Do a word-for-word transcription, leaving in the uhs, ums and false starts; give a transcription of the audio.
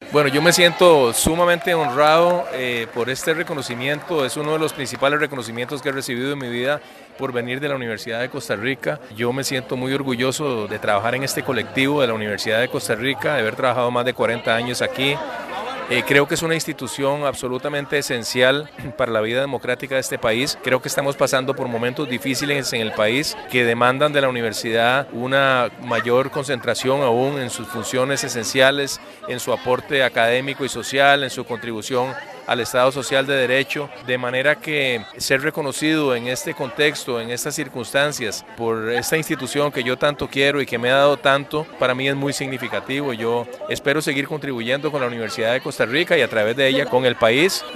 Bueno, yo me siento sumamente honrado eh, por este reconocimiento. Es uno de los principales reconocimientos que he recibido en mi vida por venir de la Universidad de Costa Rica. Yo me siento muy orgulloso de trabajar en este colectivo de la Universidad de Costa Rica, de haber trabajado más de cuarenta años aquí. Eh, creo que es una institución absolutamente esencial para la vida democrática de este país. Creo que estamos pasando por momentos difíciles en el país que demandan de la universidad una mayor concentración aún en sus funciones esenciales, en su aporte académico y social, en su contribución al Estado Social de Derecho, de manera que ser reconocido en este contexto, en estas circunstancias, por esta institución que yo tanto quiero y que me ha dado tanto, para mí es muy significativo. Yo espero seguir contribuyendo con la Universidad de Costa Rica y a través de ella con el país.